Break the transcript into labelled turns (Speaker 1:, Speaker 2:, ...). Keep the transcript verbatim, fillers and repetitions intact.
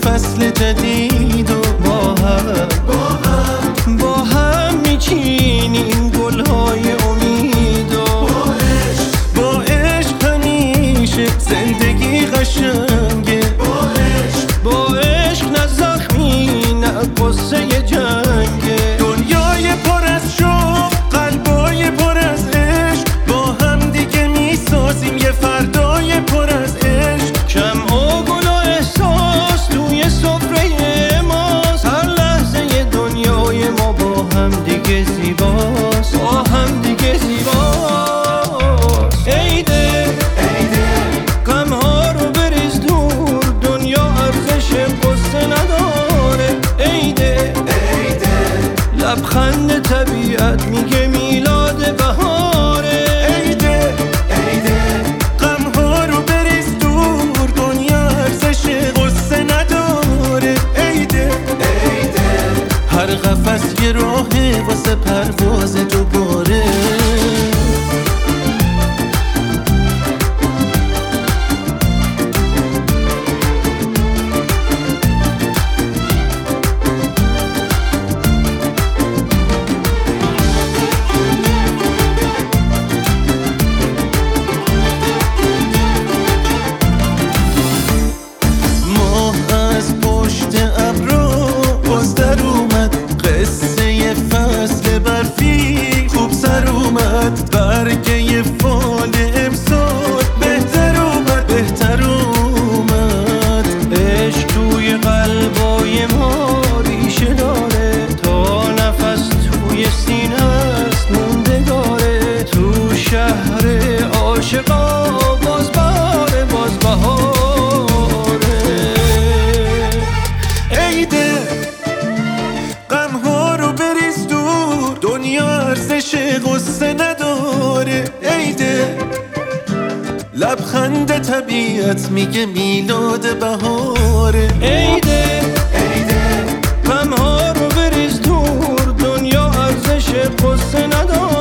Speaker 1: فصل جدید و با هم با هم با هم میچینیم گلهای امید و با عشق با عشق همیشه زندگی قشنگه با عشق با عشق نه زخمی نه قصه جنگه دنیای پر از شوق قلبای پر از عشق با هم دیگه میسازیم یه فردای پر از عشق کم و گل و احساس توی سفره ماست هر لحظه دنیای ما با هم دیگه زیباست با هم دیگه زیباست عیده عیده غم ها رو بریز دور دنیا ارزش قصه نداره عیده عیده لبخند طبیعت میگه میلاد بهاره عیده عیده غم ها رو بریز دور دنیا ارزش قصه نداره عیده عیده هر قفس یه راهه واسه پرواز دوباره برگه فال امسال بهتر اومد بهتر اومد عشق توی قلبای ما ریشه داره تا نفس توی سینه است موندگاره تو شهر عاشقا باز بهاره باز بهاره عیده غم ها رو بریز دور دنیا ارزش قصه نداره عیده لبخند طبیعت میگه میلاد بهاره عیده عیده غم ها رو بریز دور دنیا ارزش قصه نداره